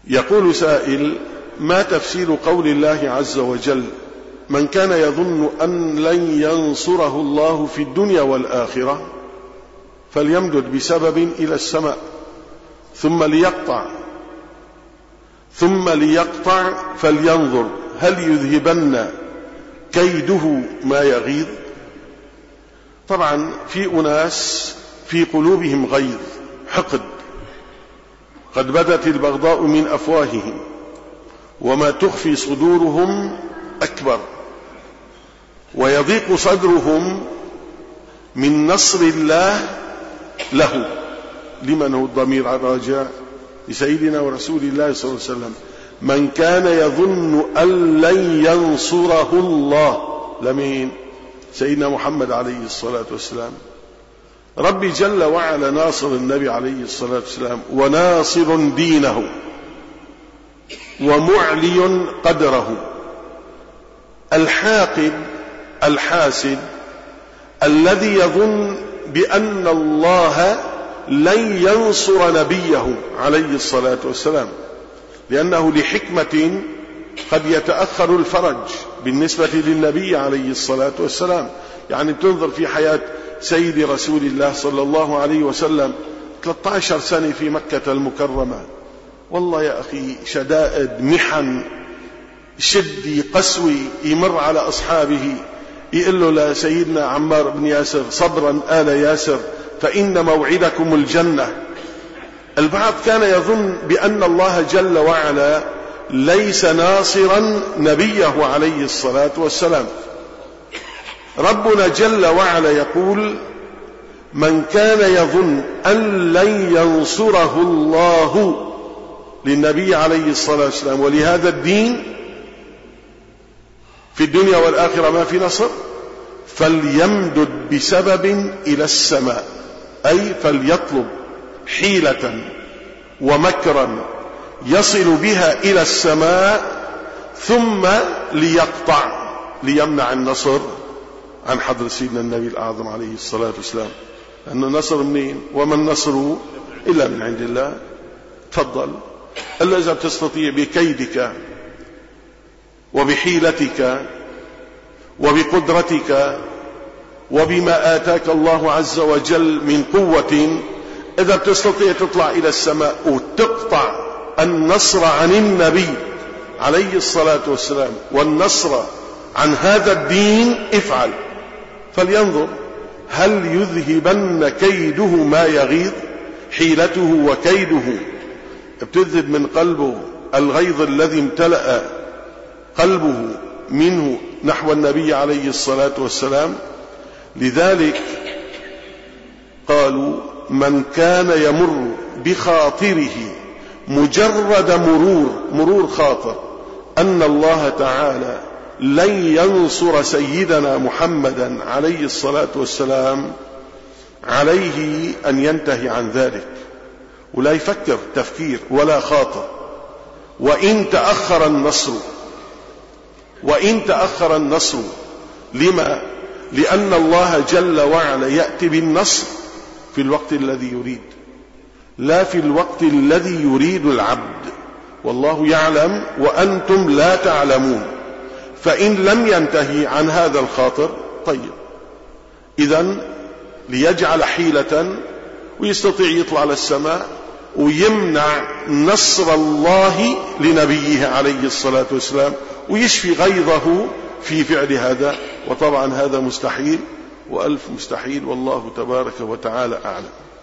يقول سائل: ما تفسير قول الله عز وجل: من كان يظن أن لن ينصره الله في الدنيا والآخرة فليمدد بسبب إلى السماء ثم ليقطع فلينظر هل يذهبن كيده ما يغيظ. طبعا في أناس في قلوبهم غيظ، حقد، قد بدت البغضاء من أفواههم وما تخفي صدورهم أكبر، ويضيق صدرهم من نصر الله له. لمن هو الضمير على الرجاء؟ لسيدنا ورسول الله صلى الله عليه وسلم. من كان يظن أن لن ينصره الله، لمين؟ سيدنا محمد عليه الصلاة والسلام. ربي جل وعلا ناصر النبي عليه الصلاة والسلام، وناصر دينه، ومعلي قدره. الحاقد الحاسد الذي يظن بأن الله لن ينصر نبيه عليه الصلاة والسلام، لأنه لحكمة قد يتأخر الفرج بالنسبة للنبي عليه الصلاة والسلام. يعني تنظر في حياة سيد رسول الله صلى الله عليه وسلم 13 سنة في مكة المكرمة، والله يا أخي شدائد، محن، شدي، قسوي، يمر على أصحابه يقول له لسيدنا عمار بن ياسر: صبرا آل ياسر فإن موعدكم الجنة. البعض كان يظن بأن الله جل وعلا ليس ناصرا نبيه عليه الصلاة والسلام. ربنا جل وعلا يقول: من كان يظن أن لن ينصره الله للنبي عليه الصلاة والسلام ولهذا الدين في الدنيا والآخرة ما في نصر، فليمدد بسبب إلى السماء، أي فليطلب حيلة ومكرا يصل بها إلى السماء، ثم ليقطع، ليمنع النصر عن حضر سيدنا النبي الأعظم عليه الصلاة والسلام. أن النصر منين؟ وما النصر إلا من عند الله. تفضل، إلا إذا بتستطيع بكيدك وبحيلتك وبقدرتك وبما آتاك الله عز وجل من قوة، إذا بتستطيع تطلع إلى السماء وتقطع النصر عن النبي عليه الصلاة والسلام والنصر عن هذا الدين، افعل. فلينظر هل يذهبن كيده ما يغيظ. حيلته وكيده بتذهب من قلبه الغيظ الذي امتلأ قلبه منه نحو النبي عليه الصلاة والسلام. لذلك قالوا: من كان يمر بخاطره مجرد مرور خاطر أن الله تعالى لن ينصر سيدنا محمدا عليه الصلاة والسلام، عليه أن ينتهي عن ذلك ولا يفكر تفكير ولا خاطر. وإن تأخر النصر لما؟ لأن الله جل وعلا يأتي بالنصر في الوقت الذي يريد، لا في الوقت الذي يريد العبد، والله يعلم وأنتم لا تعلمون. فإن لم ينتهي عن هذا الخاطر، طيب، إذن ليجعل حيلة ويستطيع يطلع للسماء ويمنع نصر الله لنبيه عليه الصلاة والسلام ويشفي غيظه في فعل هذا. وطبعا هذا مستحيل وألف مستحيل، والله تبارك وتعالى أعلم.